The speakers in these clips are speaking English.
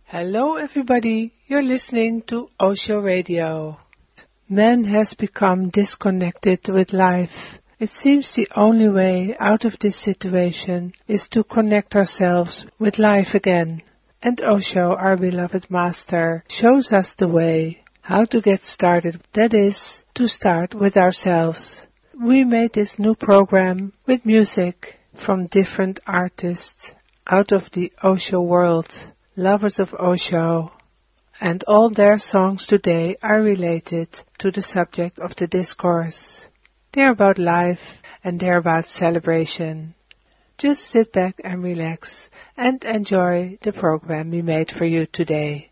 Hello everybody, you're listening to Osho Radio. Man has become disconnected with life. It seems the only way out of this situation is to connect ourselves with life again. And Osho, our beloved master, shows us the way how to get started. That is, to start with ourselves. We made this new program with music from different artists out of the Osho world. Lovers of Osho, and all their songs today are related to the subject of the discourse. They're about life and they're about celebration. Just sit back and relax and enjoy the program we made for you today.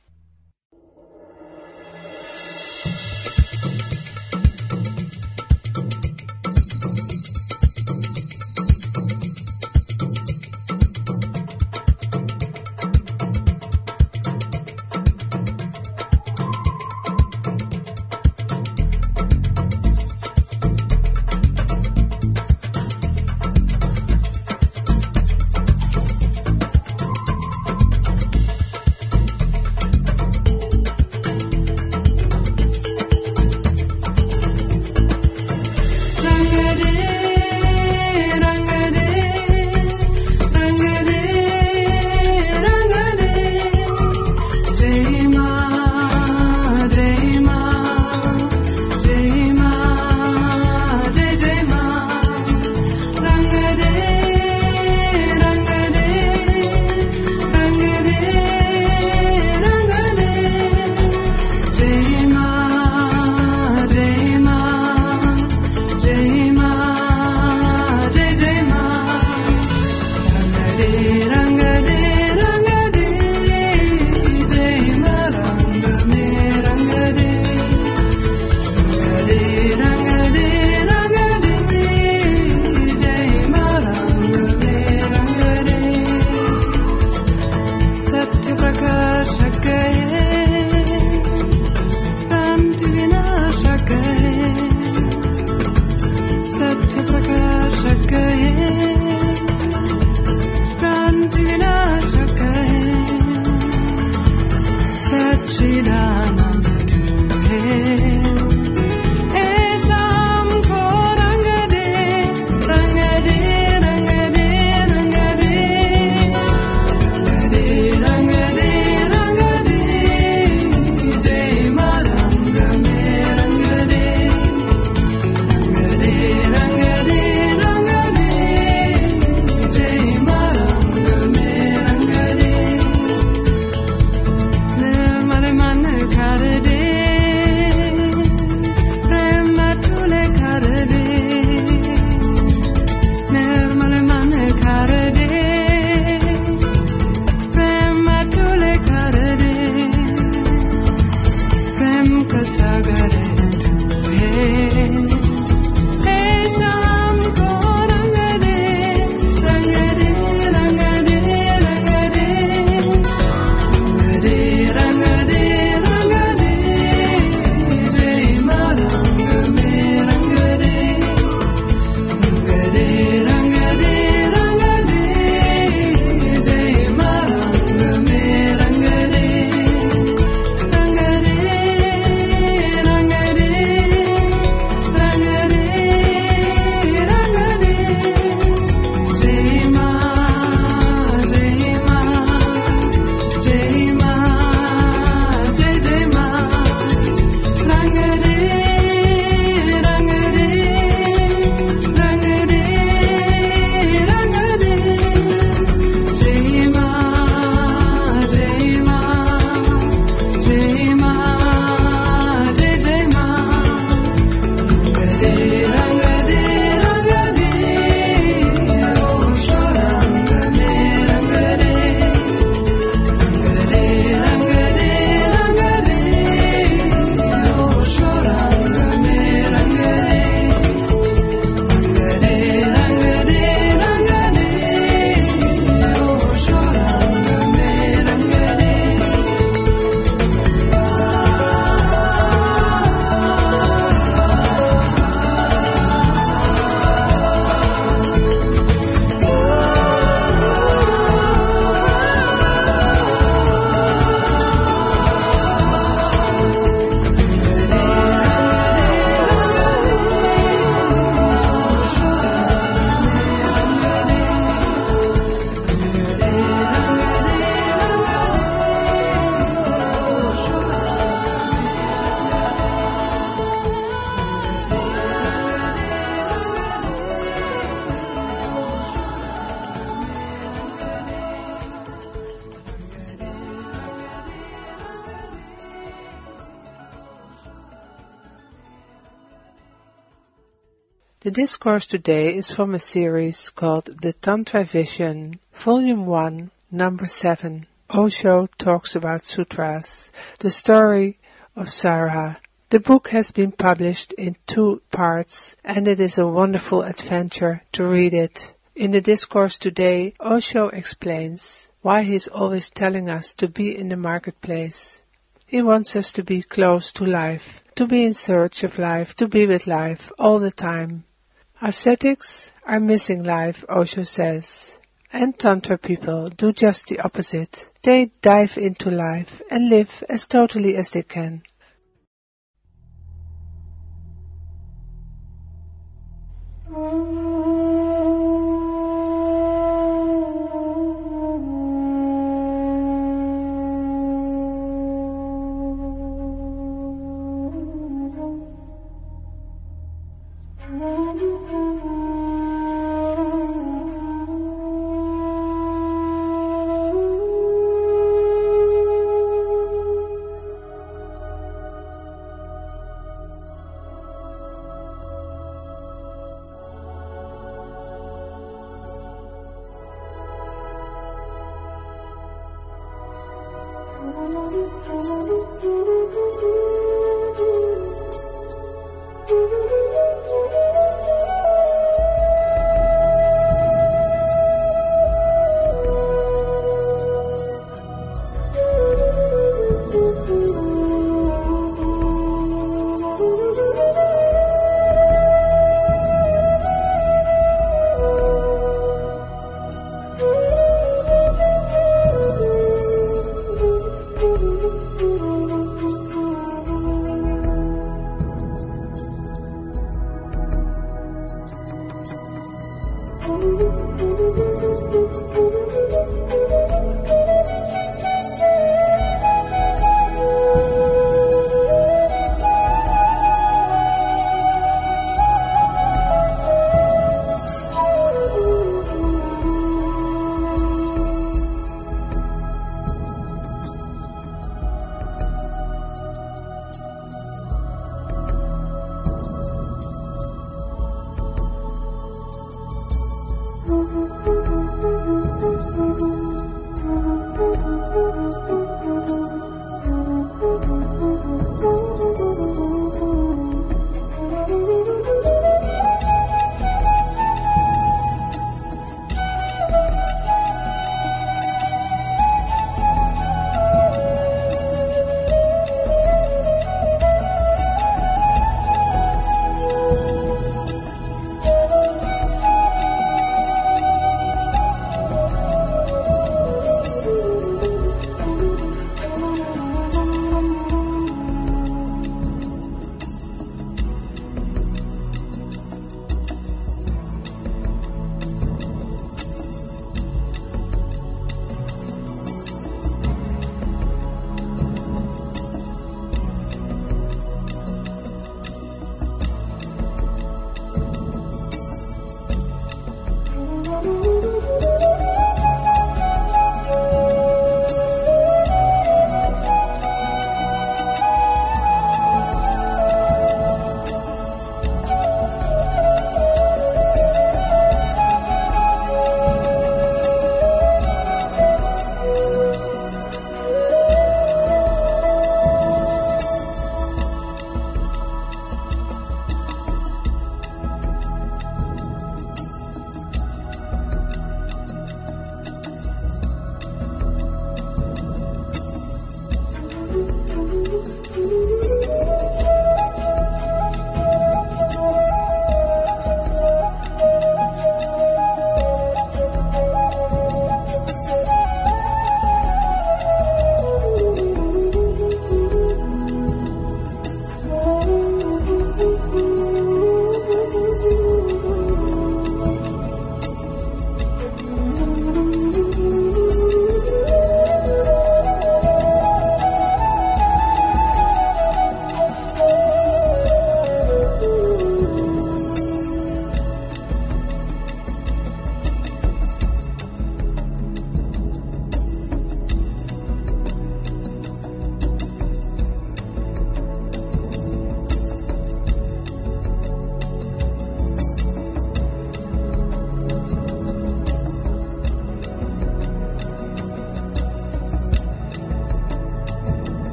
The discourse today is from a series called The Tantra Vision, Volume 1, Number 7. Osho talks about sutras, the story of Sarah. The book has been published in 2 parts, and it is a wonderful adventure to read it. In the discourse today, Osho explains why he is always telling us to be in the marketplace. He wants us to be close to life, to be in search of life, to be with life all the time. Ascetics are missing life, Osho says. And Tantra people do just the opposite. They dive into life and live as totally as they can.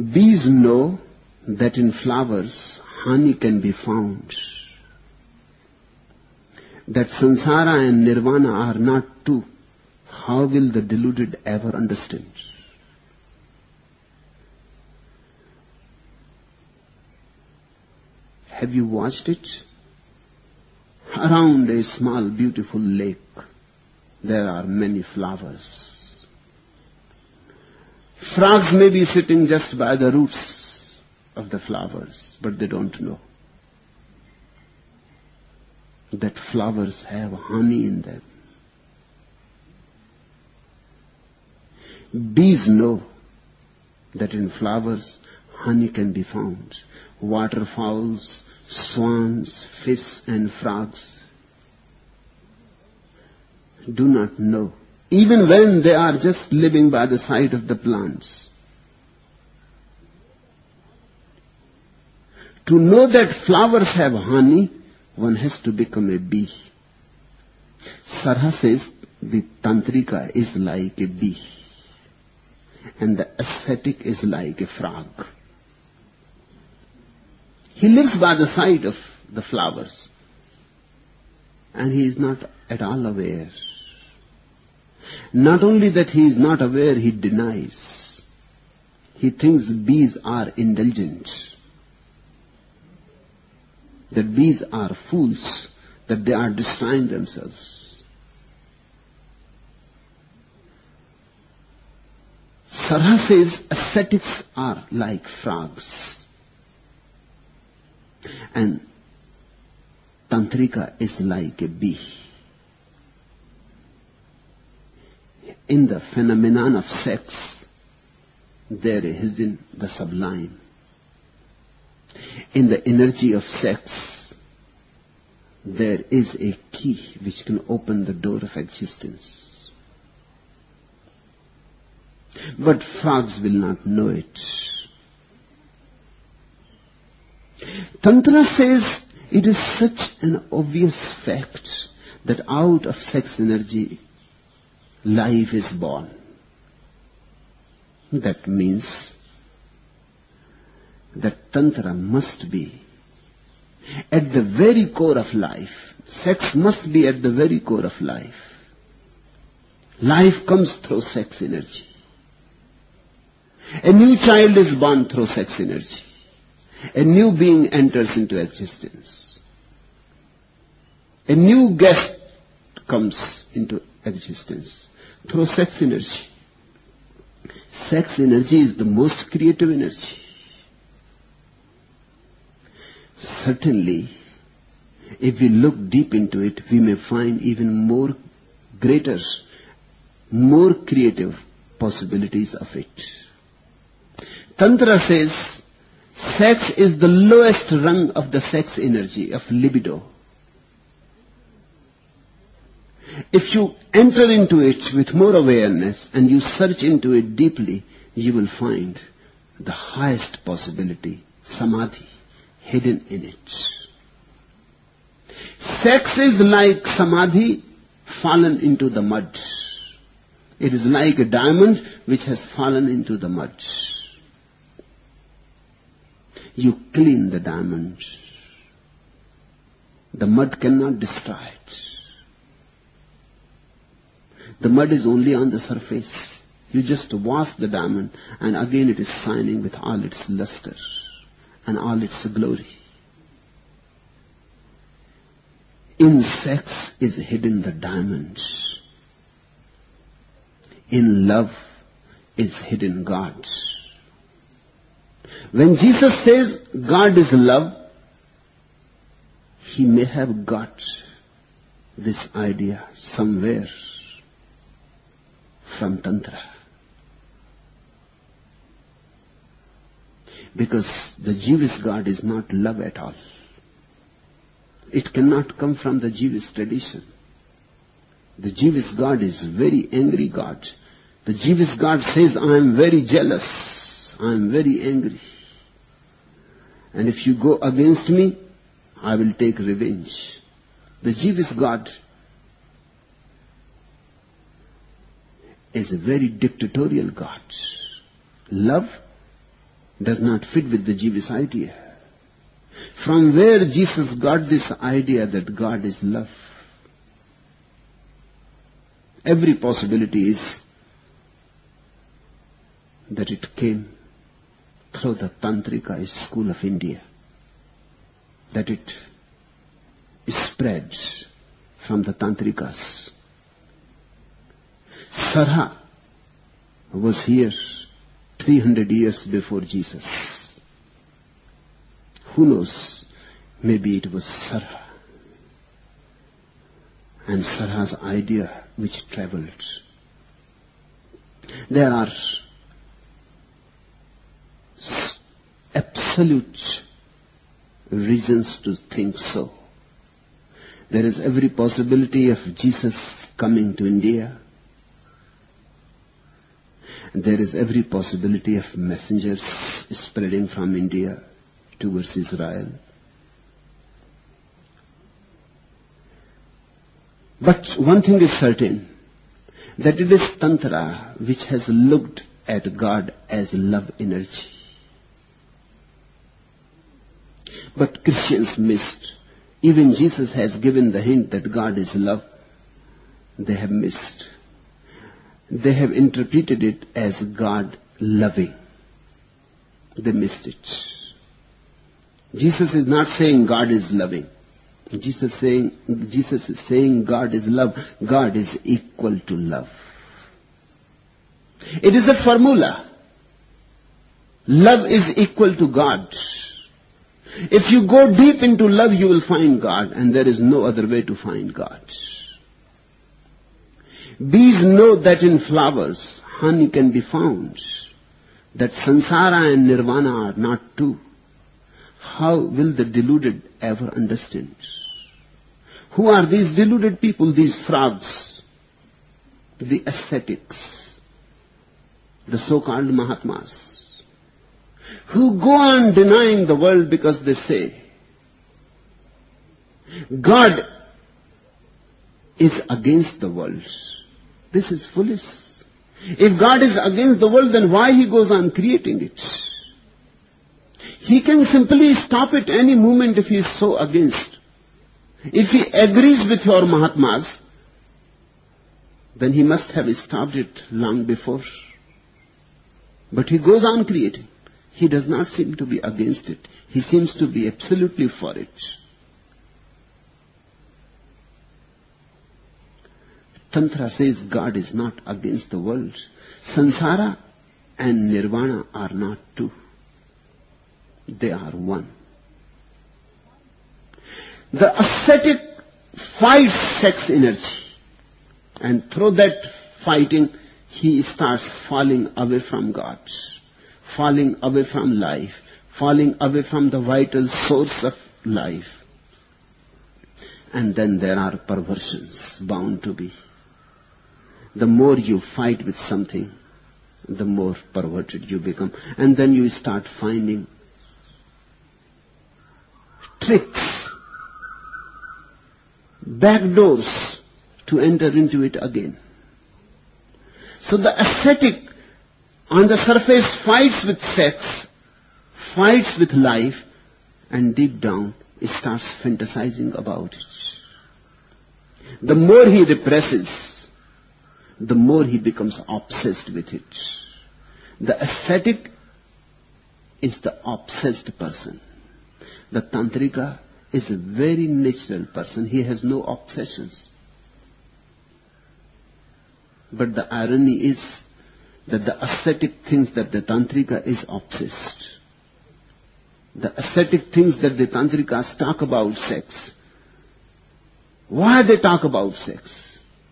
Bees know that in flowers honey can be found, that samsara and nirvana are not two. How will the deluded ever understand? Have you watched it? Around a small beautiful lake, there are many flowers. Frogs may be sitting just by the roots of the flowers, but they don't know that flowers have honey in them. Bees know that in flowers honey can be found. Waterfowls, swans, fish and frogs do not know, even when they are just living by the side of the plants. To know that flowers have honey, one has to become a bee. Sarha says the tantrika is like a bee and the ascetic is like a frog. He lives by the side of the flowers and he is not at all aware. Not only that he is not aware, he denies. He thinks bees are indulgent, that bees are fools, that they are destroying themselves. Sarha says ascetics are like frogs and tantrika is like a bee. In the phenomenon of sex, there is hidden the sublime. In the energy of sex, there is a key which can open the door of existence. But frogs will not know it. Tantra says it is such an obvious fact that out of sex energy, life is born. That means that Tantra must be at the very core of life. Sex must be at the very core of life. Life comes through sex energy. A new child is born through sex energy. A new being enters into existence. A new guest comes into existence through sex energy. Sex energy is the most creative energy. Certainly, if we look deep into it, we may find even more greater, more creative possibilities of it. Tantra says sex is the lowest rung of the sex energy, of libido. If you enter into it with more awareness and you search into it deeply, you will find the highest possibility, samadhi, hidden in it. Sex is like samadhi fallen into the mud. It is like a diamond which has fallen into the mud. You clean the diamond. The mud cannot destroy it. The mud is only on the surface. You just wash the diamond and again it is shining with all its luster and all its glory. In sex is hidden the diamond. In love is hidden God. When Jesus says God is love, he may have got this idea somewhere from Tantra. Because the Jewish God is not love at all. It cannot come from the Jewish tradition. The Jewish God is very angry God. The Jewish God says, I am very jealous. I am very angry. And if you go against me, I will take revenge. The Jewish God is a very dictatorial God. Love does not fit with the Jewish idea. From where Jesus got this idea that God is love? Every possibility is that it came through the Tantrika school of India, that it spread from the Tantrikas. Sarha was here 300 years before Jesus. Who knows? Maybe it was Sarha. And Sarha's idea which traveled. There are absolute reasons to think so. There is every possibility of Jesus coming to India. There is every possibility of messengers spreading from India towards Israel. But one thing is certain, that it is Tantra which has looked at God as love energy. But Christians missed. Even Jesus has given the hint that God is love. They have missed. They have interpreted it as God loving. They missed it. Jesus is not saying God is loving. Jesus is saying God is love. God is equal to love. It is a formula. Love is equal to God. If you go deep into love, you will find God, and there is no other way to find God. Bees know that in flowers, honey can be found, that samsara and nirvana are not two. How will the deluded ever understand? Who are these deluded people, these frogs? The ascetics, the so-called Mahatmas, who go on denying the world because they say, God is against the world. This is foolish. If God is against the world, then why he goes on creating it? He can simply stop it any moment if he is so against. If he agrees with your Mahatmas, then he must have stopped it long before. But he goes on creating. He does not seem to be against it. He seems to be absolutely for it. Tantra says God is not against the world. Sansara and Nirvana are not two. They are one. The ascetic fights sex energy, and through that fighting he starts falling away from God, falling away from life, falling away from the vital source of life. And then there are perversions bound to be. The more you fight with something, the more perverted you become. And then you start finding tricks, back doors to enter into it again. So the ascetic on the surface fights with sex, fights with life, and deep down he starts fantasizing about it. The more he represses, the more he becomes obsessed with it. The ascetic is the obsessed person. The Tantrika is a very natural person. He has no obsessions. But the irony is that the ascetic thinks that the Tantrika is obsessed. The ascetic thinks that the Tantrikas talk about sex. Why they talk about sex?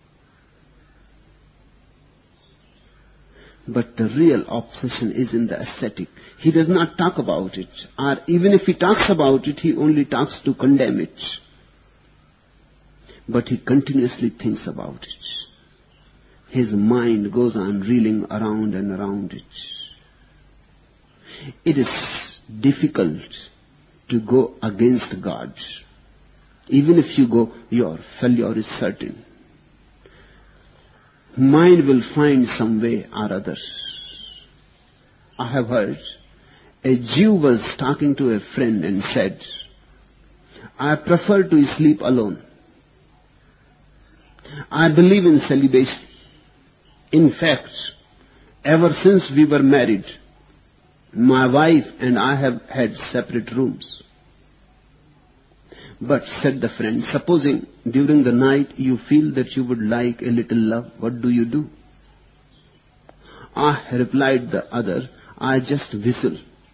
But the real obsession is in the ascetic. He does not talk about it. Or even if he talks about it, he only talks to condemn it. But he continuously thinks about it. His mind goes on reeling around and around it. It is difficult to go against God. Even if you go, your failure is certain. Mind will find some way or other. I have heard A Jew was talking to a friend and said, I prefer to sleep alone. I believe in celibacy. In fact, ever since we were married, my wife and I have had separate rooms. But, said the friend, supposing during the night you feel that you would like a little love, what do? Ah, replied the other, I just whistle.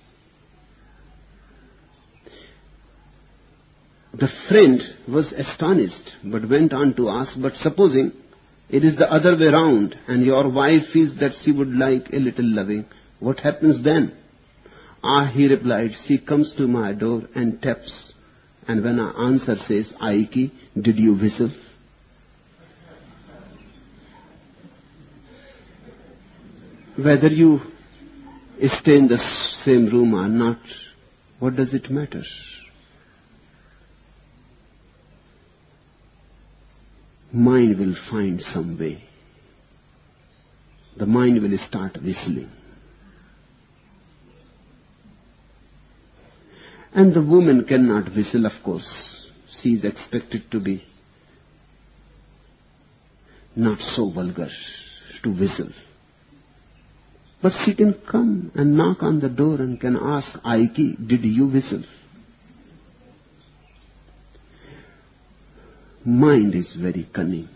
The friend was astonished, but went on to ask, but supposing it is the other way round, and your wife feels that she would like a little loving, what happens then? Ah, he replied, she comes to my door and taps, and when I answer says, Aiki, did you whistle? Whether you stay in the same room or not, what does it matter? Mind will find some way. The mind will start whistling. And the woman cannot whistle, of course. She is expected to be not so vulgar to whistle. But she can come and knock on the door and can ask, Aiki, did you whistle? Mind is very cunning.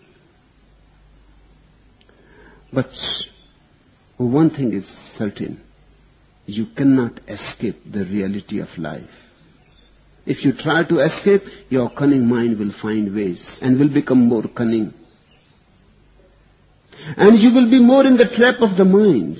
But one thing is certain, you cannot escape the reality of life. If you try to escape, your cunning mind will find ways and will become more cunning. And you will be more in the trap of the mind.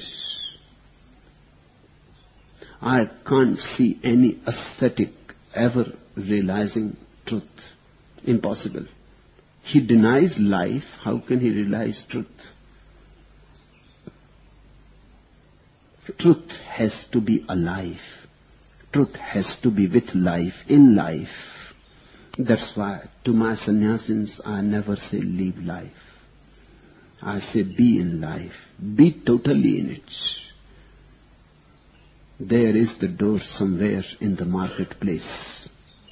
I can't see any ascetic ever realizing truth. Impossible. He denies life. How can he realize truth? Truth has to be alive. Truth has to be with life, in life. That's why to my sannyasins I never say live life. I say be in life. Be totally in it. There is the door somewhere in the marketplace.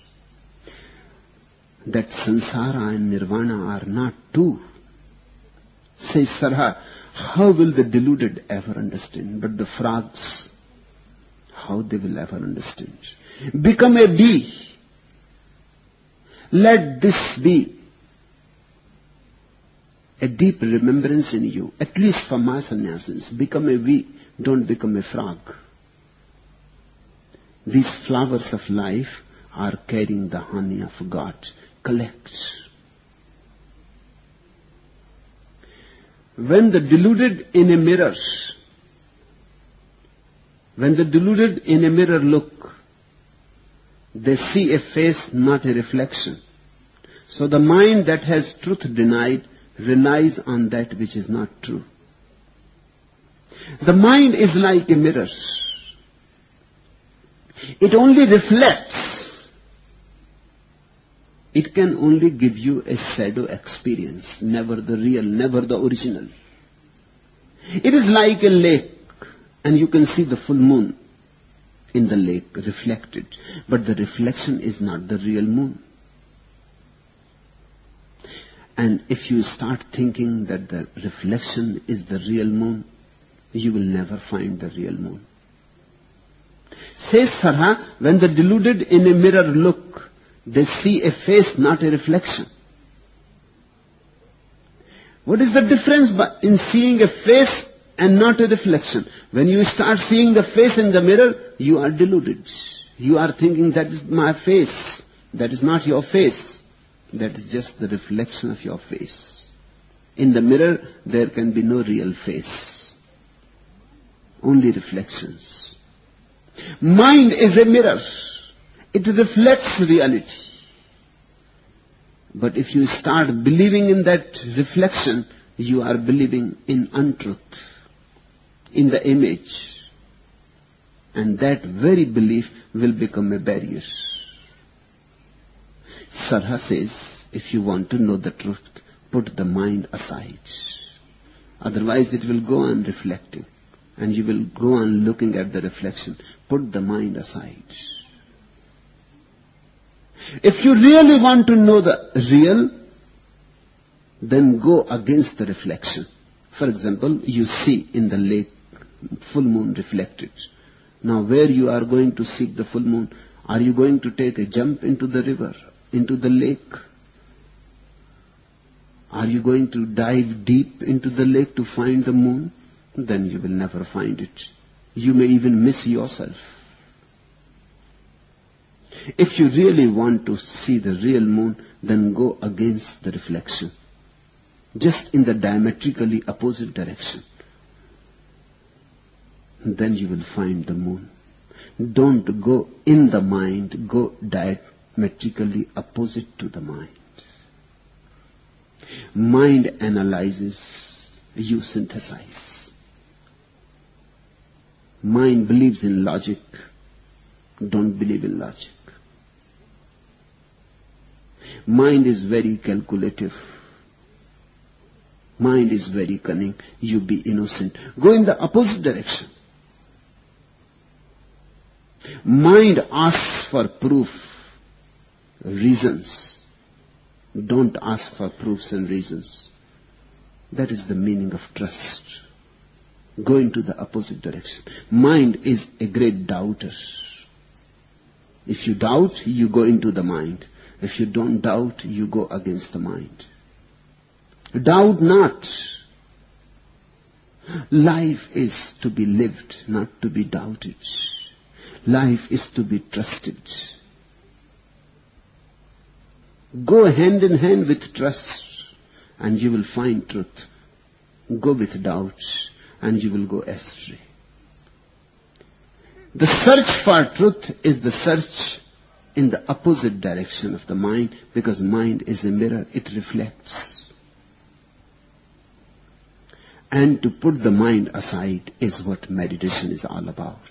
That samsara and nirvana are not two. Says Sarha, how will the deluded ever understand? But the frogs, how they will ever understand? Become a bee. Let this be a deep remembrance in you, at least for my sannyasins. Become a bee, don't become a frog. These flowers of life are carrying the honey of God. Collect. When the deluded in a mirror look, they see a face, not a reflection. So the mind that has truth denied relies on that which is not true. The mind is like a mirror. It only reflects. It can only give you a shadow experience, never the real, never the original. It is like a lake, and you can see the full moon in the lake reflected, but the reflection is not the real moon. And if you start thinking that the reflection is the real moon, you will never find the real moon. Says Sarha, when the deluded in a mirror look, they see a face, not a reflection. What is the difference in seeing a face and not a reflection? When you start seeing the face in the mirror, you are deluded. You are thinking that is my face. That is not your face. That is just the reflection of your face. In the mirror, there can be no real face. Only reflections. Mind is a mirror. It reflects reality. But if you start believing in that reflection, you are believing in untruth, in the image. And that very belief will become a barrier. Sarha says, if you want to know the truth, put the mind aside. Otherwise it will go on reflecting. and you will go on looking at the reflection. Put the mind aside. If you really want to know the real, then go against the reflection. For example, you see in the lake full moon reflected. Now where you are going to seek the full moon? Are you going to take a jump into the river, into the lake? Are you going to dive deep into the lake to find the moon? Then you will never find it. You may even miss yourself. If you really want to see the real moon, then go against the reflection. Just in the diametrically opposite direction. Then you will find the moon. Don't go in the mind, go diametrically opposite to the mind. Mind analyzes, you synthesize. Mind believes in logic, don't believe in logic. Mind is very calculative. Mind is very cunning. You be innocent. Go in the opposite direction. Mind asks for proof, reasons. Don't ask for proofs and reasons. That is the meaning of trust. Go into the opposite direction. Mind is a great doubter. If you doubt, you go into the mind. If you don't doubt, you go against the mind. Doubt not. Life is to be lived, not to be doubted. Life is to be trusted. Go hand in hand with trust and you will find truth. Go with doubts and you will go astray. The search for truth is the search in the opposite direction of the mind, because mind is a mirror, it reflects. And to put the mind aside is what meditation is all about.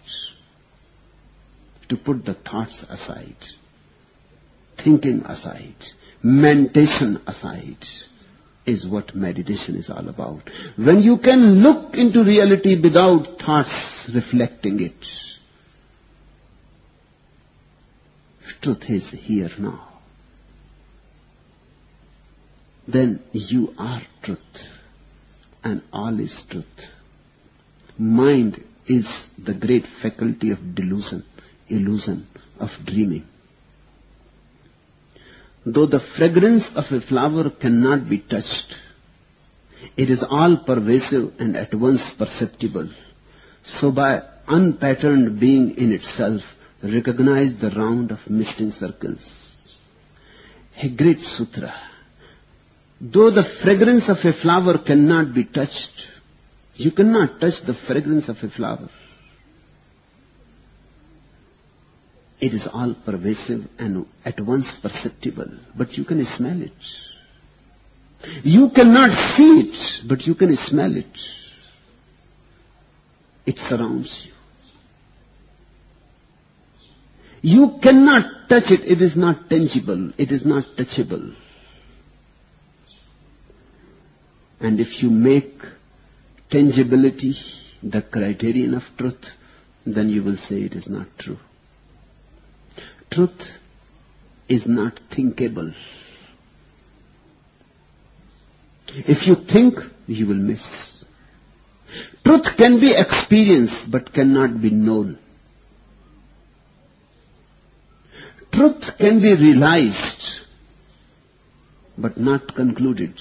To put the thoughts aside, thinking aside, mentation aside is what meditation is all about. When you can look into reality without thoughts reflecting it, truth is here now. Then you are truth, and all is truth. Mind is the great faculty of delusion, illusion, of dreaming. Though the fragrance of a flower cannot be touched, it is all pervasive and at once perceptible. So by unpatterned being in itself, recognize the round of misting circles. A great sutra. Though the fragrance of a flower cannot be touched, you cannot touch the fragrance of a flower. It is all pervasive and at once perceptible, but you can smell it. You cannot see it, but you can smell it. It surrounds you. You cannot touch it, it is not tangible, it is not touchable. And if you make tangibility the criterion of truth, then you will say it is not true. Truth is not thinkable. If you think, you will miss. Truth can be experienced but cannot be known. Truth can be realized but not concluded.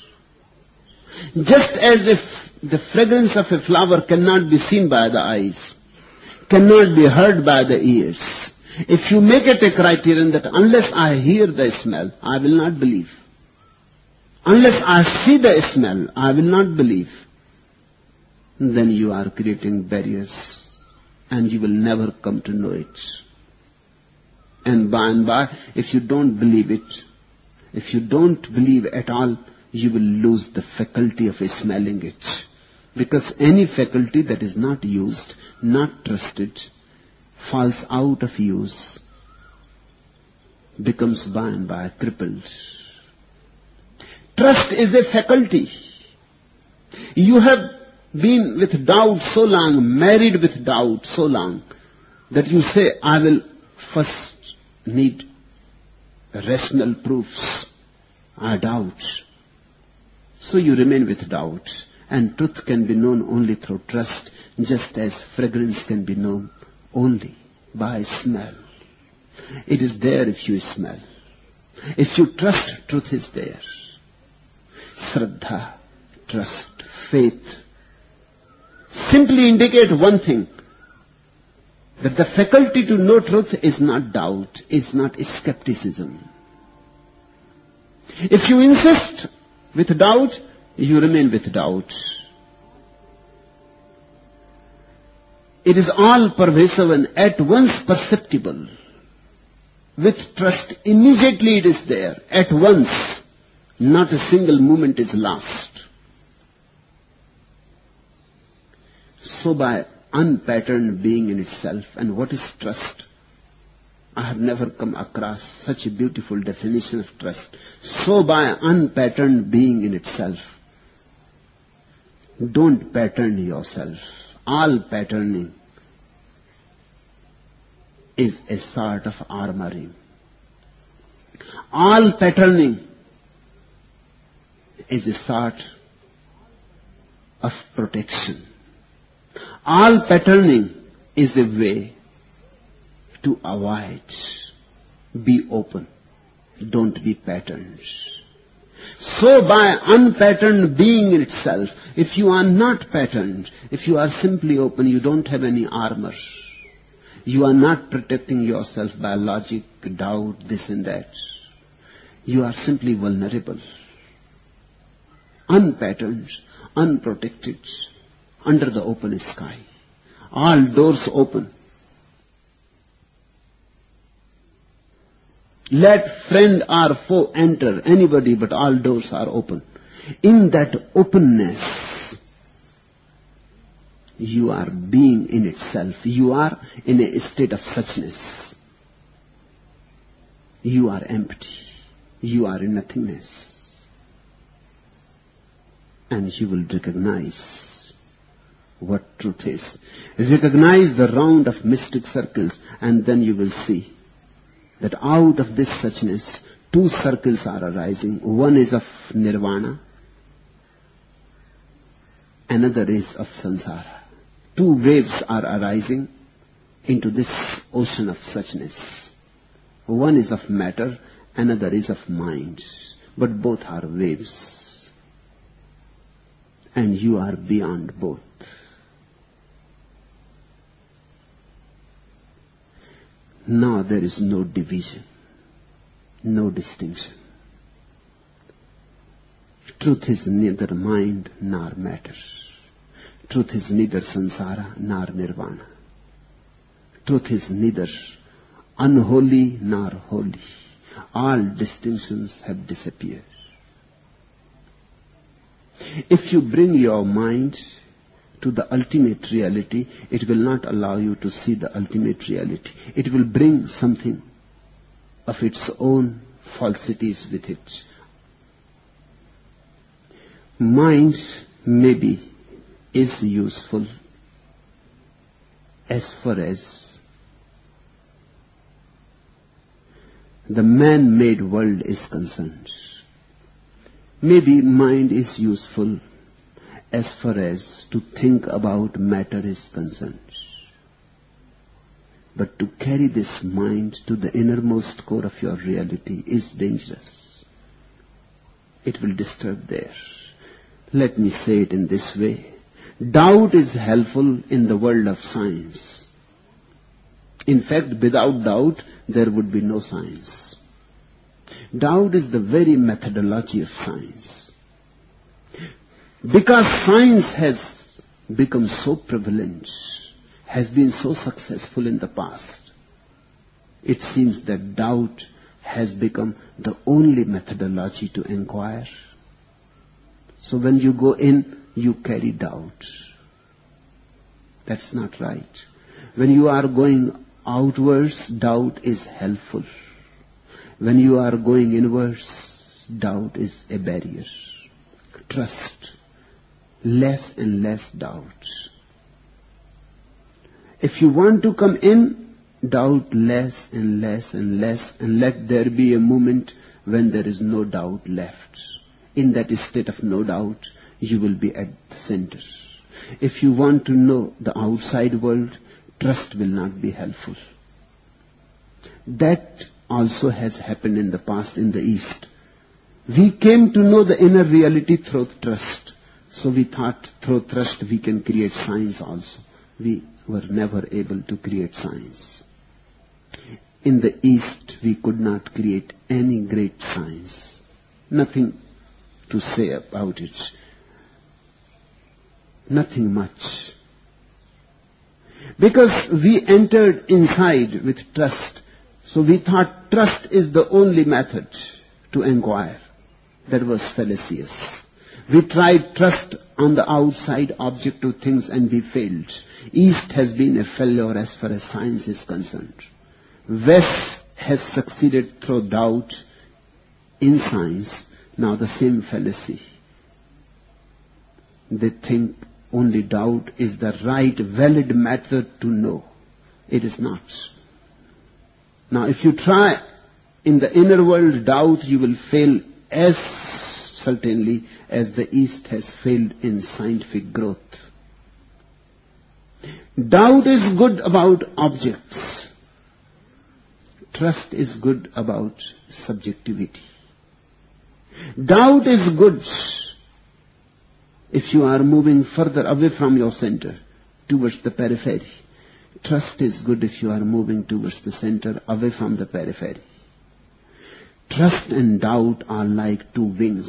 Just as if the fragrance of a flower cannot be seen by the eyes, cannot be heard by the ears, if you make it a criterion that unless I hear the smell, I will not believe. Unless I see the smell, I will not believe. Then you are creating barriers and you will never come to know it. And by, if you don't believe it, if you don't believe at all, you will lose the faculty of smelling it. Because any faculty that is not used, not trusted, falls out of use, becomes by crippled. Trust is a faculty. You have been with doubt so long, married with doubt so long, that you say, I will first need rational proofs. I doubt. So you remain with doubt. And truth can be known only through trust, just as fragrance can be known only by smell. It is there if you smell. If you trust, truth is there. Shraddha, trust, faith simply indicate one thing, that the faculty to know truth is not doubt, is not skepticism. If you insist with doubt, you remain with doubt. It is all pervasive and at once perceptible. With trust, immediately it is there, at once. Not a single moment is lost. So by unpatterned being in itself, and what is trust? I have never come across such a beautiful definition of trust. So by unpatterned being in itself. Don't pattern yourself. All patterning is a sort of armoring. All patterning is a sort of protection. All patterning is a way to avoid. Be open. Don't be patterned. So by unpatterned being in itself, if you are not patterned, if you are simply open, you don't have any armor. You are not protecting yourself by logic, doubt, this and that. You are simply vulnerable. Unpatterned, unprotected, under the open sky. All doors open. Let friend or foe enter, anybody, but all doors are open. In that openness, you are being in itself. You are in a state of suchness. You are empty. You are in nothingness. And you will recognize what truth is. Recognize the round of mystic circles, and then you will see that out of this suchness, two circles are arising. One is of nirvana, another is of samsara. Two waves are arising into this ocean of suchness. One is of matter, another is of mind. But both are waves. And you are beyond both. Now there is no division, no distinction. Truth is neither mind nor matter. Truth is neither samsara nor nirvana. Truth is neither unholy nor holy. All distinctions have disappeared. If you bring your mind to the ultimate reality, it will not allow you to see the ultimate reality. It will bring something of its own falsities with it. Mind maybe is useful as far as the man-made world is concerned. Maybe mind is useful as far as to think about matter is concerned. But to carry this mind to the innermost core of your reality is dangerous. It will disturb there. Let me say it in this way. Doubt is helpful in the world of science. In fact, without doubt, there would be no science. Doubt is the very methodology of science. Because science has become so prevalent, has been so successful in the past, it seems that doubt has become the only methodology to inquire. So when you go in, you carry doubt. That's not right. When you are going outwards, doubt is helpful. When you are going inwards, doubt is a barrier. Trust. less and less doubt. If you want to come in, doubt less and less and less, and let there be a moment when there is no doubt left. In that state of no doubt, you will be at the center. If you want to know the outside world, trust will not be helpful. That also has happened in the past in the East. We came to know the inner reality through trust. So we thought through trust we can create science also. We were never able to create science. In the East, we could not create any great science. Nothing to say about it. Nothing much. Because we entered inside with trust. So we thought trust is the only method to inquire. That was fallacious. We tried trust on the outside objective things and we failed. East has been a failure as far as science is concerned. West has succeeded through doubt in science. Now the same fallacy. They think only doubt is the right, valid method to know. It is not. Now if you try in the inner world doubt, you will fail as certainly as the East has failed in scientific growth. Doubt is good about objects. Trust is good about subjectivity. Doubt is good if you are moving further away from your center towards the periphery. Trust is good if you are moving towards the center away from the periphery. Trust and doubt are like two wings.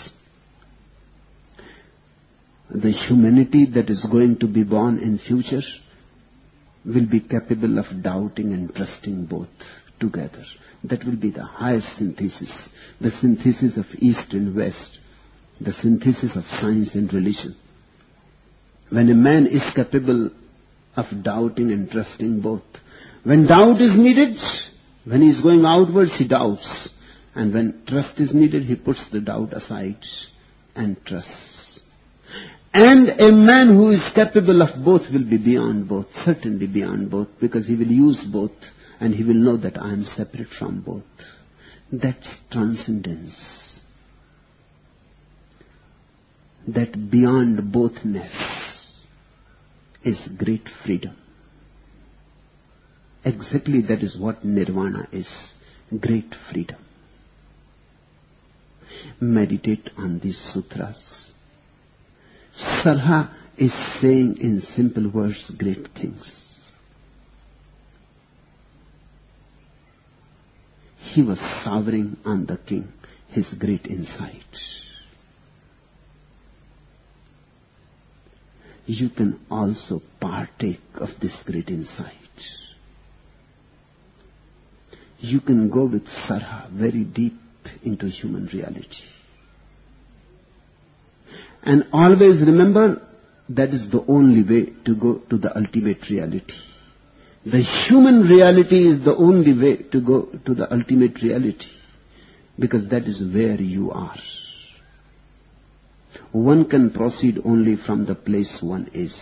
The humanity that is going to be born in future will be capable of doubting and trusting both together. That will be the highest synthesis, the synthesis of East and West, the synthesis of science and religion. When a man is capable of doubting and trusting both, when doubt is needed, when he is going outwards, he doubts. And when trust is needed, he puts the doubt aside and trusts. And a man who is capable of both will be beyond both, certainly beyond both, because he will use both and he will know that I am separate from both. That's transcendence. That beyond bothness is great freedom. Exactly that is what nirvana is, great freedom. Meditate on these sutras. Sarha is saying in simple words great things. He was souring on the king his great insight. You can also partake of this great insight. You can go with Sarha very deep into human reality. And always remember, that is the only way to go to the ultimate reality. The human reality is the only way to go to the ultimate reality, because that is where you are. One can proceed only from the place one is.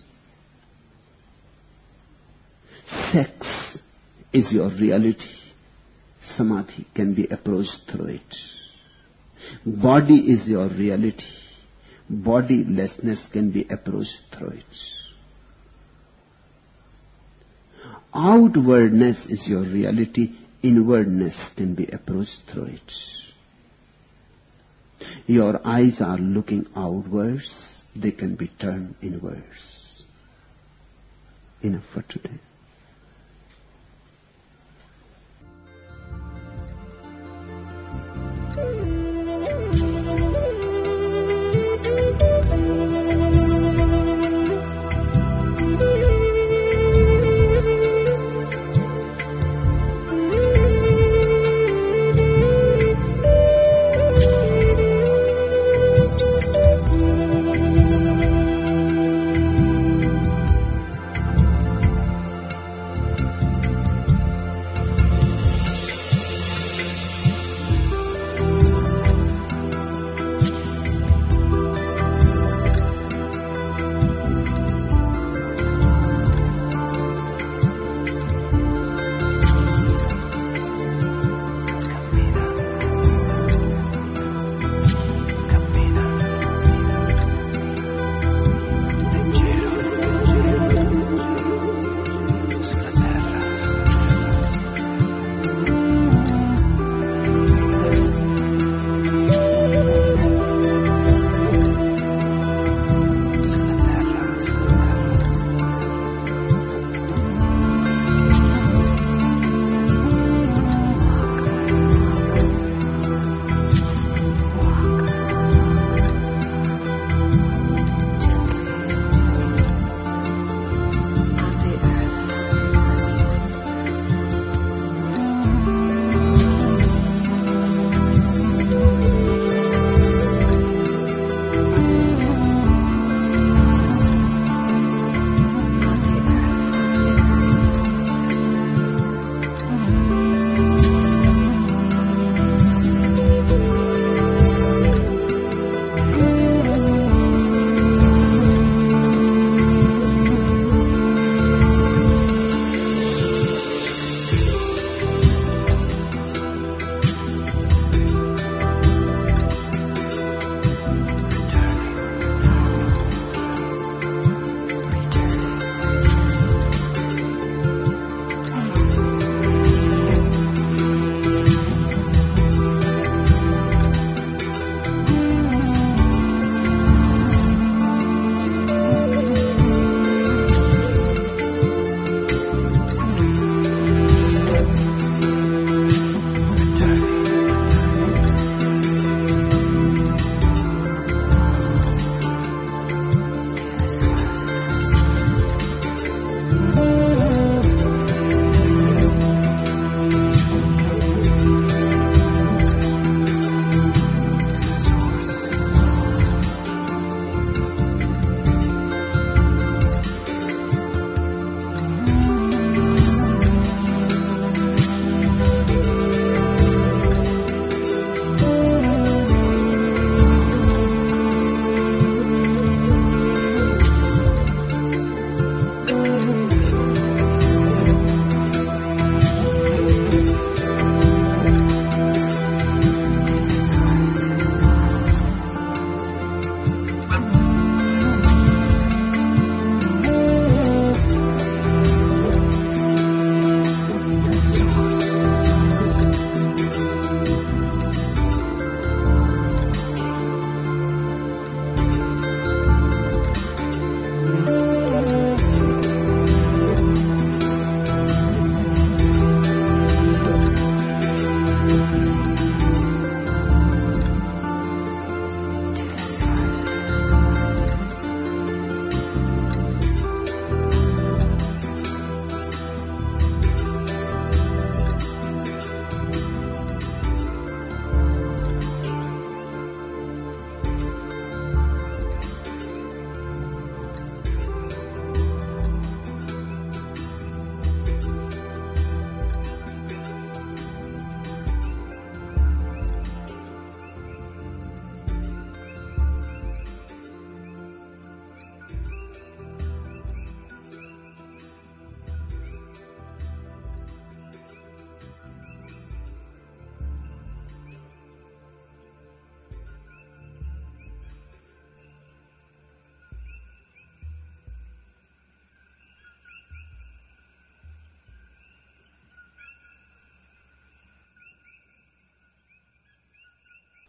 Sex is your reality. Samadhi can be approached through it. Body is your reality. Bodilessness can be approached through it. Outwardness is your reality. Inwardness can be approached through it. Your eyes are looking outwards. They can be turned inwards. Enough for today.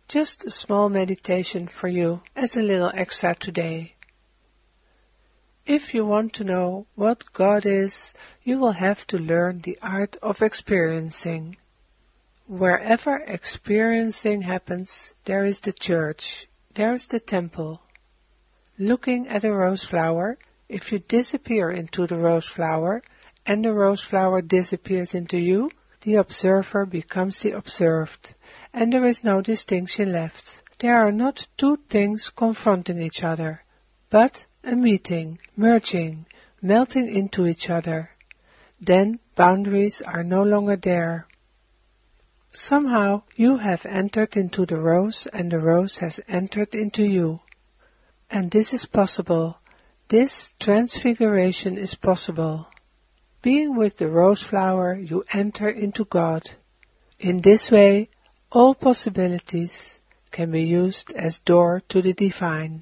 Just a small meditation for you as a little extra today. If you want to know what God is, you will have to learn the art of experiencing. Wherever experiencing happens, there is the church, there is the temple. Looking at a rose flower, if you disappear into the rose flower and the rose flower disappears into you, the observer becomes the observed, and there is no distinction left. There are not two things confronting each other, but a meeting, merging, melting into each other. Then boundaries are no longer there. Somehow you have entered into the rose and the rose has entered into you. And this is possible. This transfiguration is possible. Being with the rose flower, you enter into God. In this way, all possibilities can be used as door to the divine.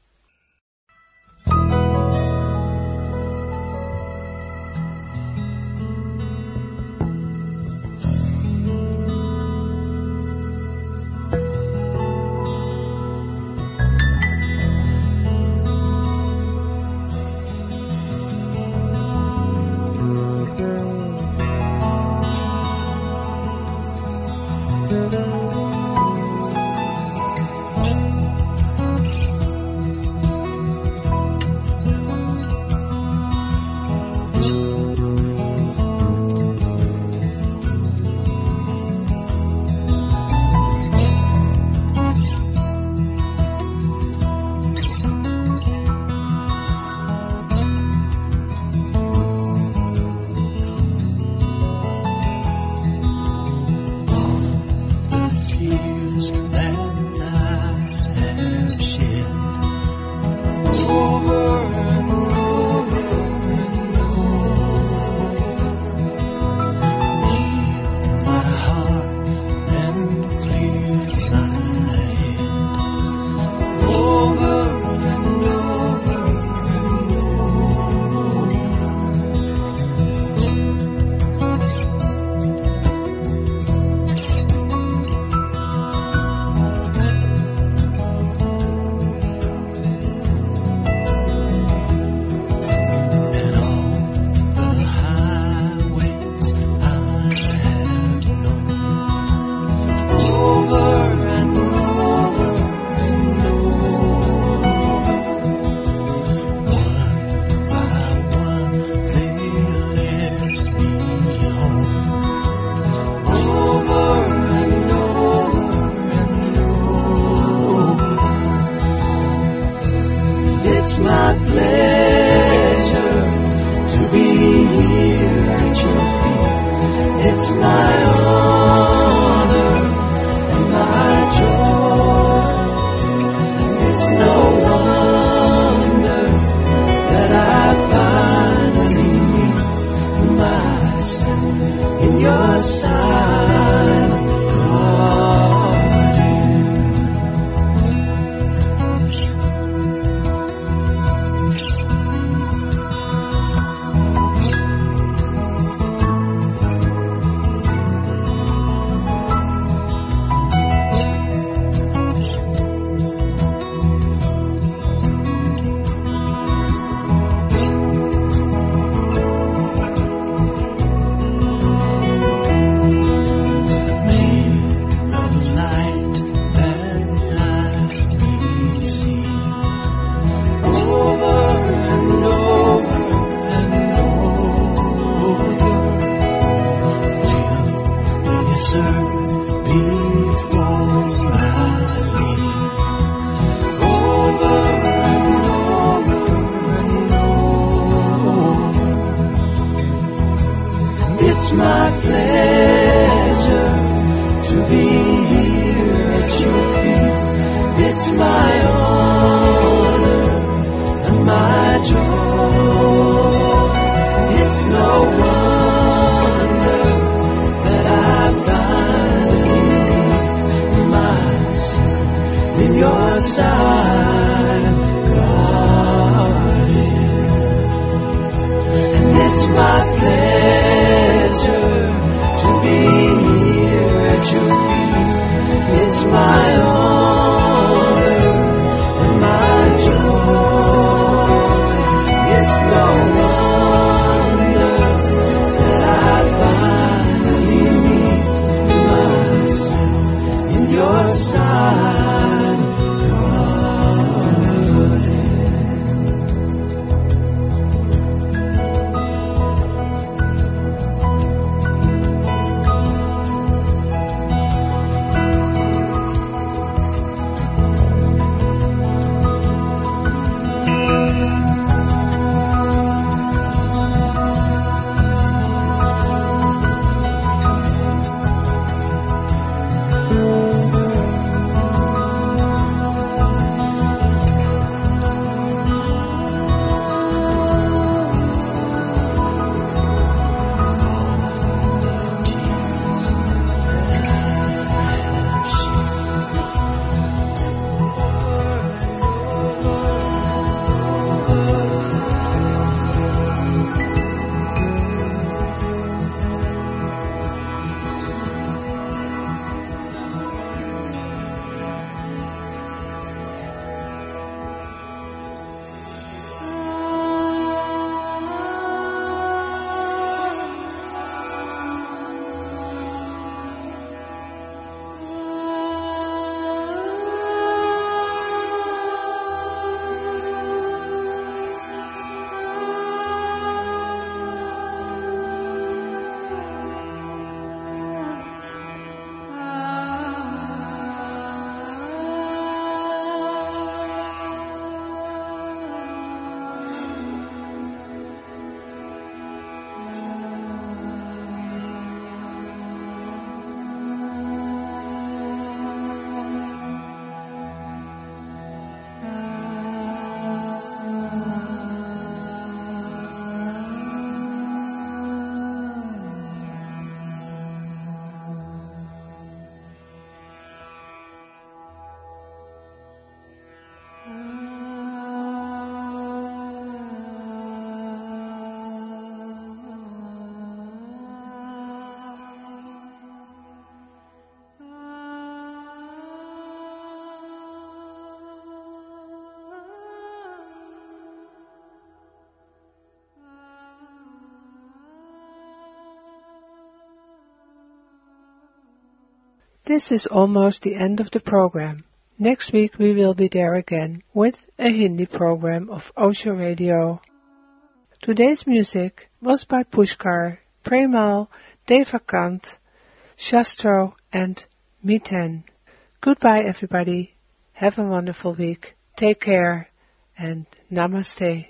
It's my pleasure to be here at your feet. It's my honor and my joy. It's no wonder that I finally meet myself in your side, God. And it's my pleasure to be here at your feet. It's my honor. This is almost the end of the program. Next week we will be there again with a Hindi program of Osho Radio. Today's music was by Pushkar, Premal, Devakant, Shastro and Miten. Goodbye everybody. Have a wonderful week. Take care and namaste.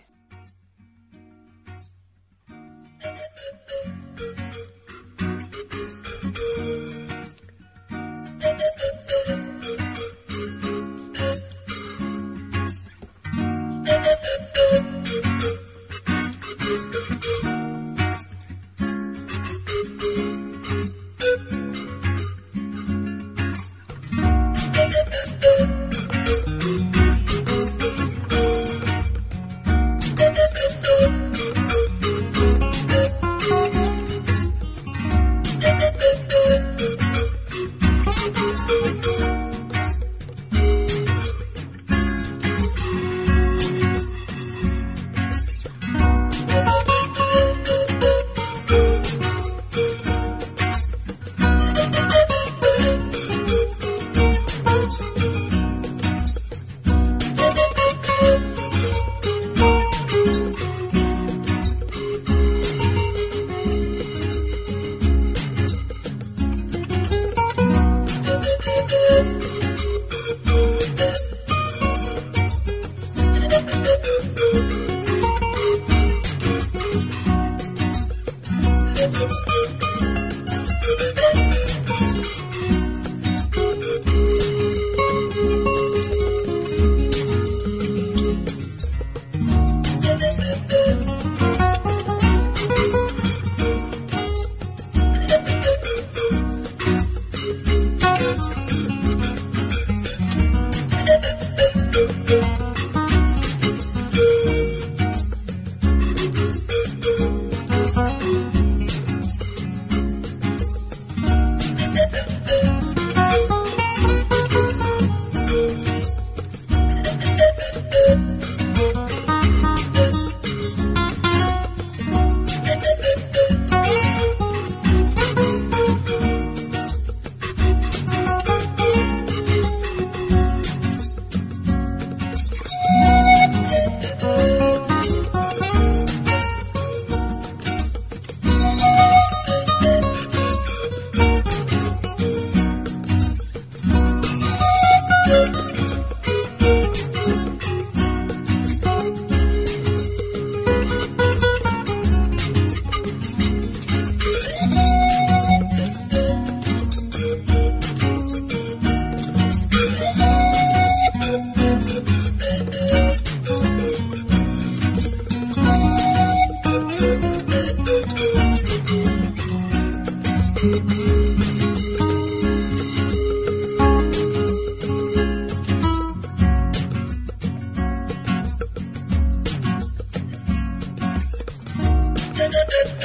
Thank you.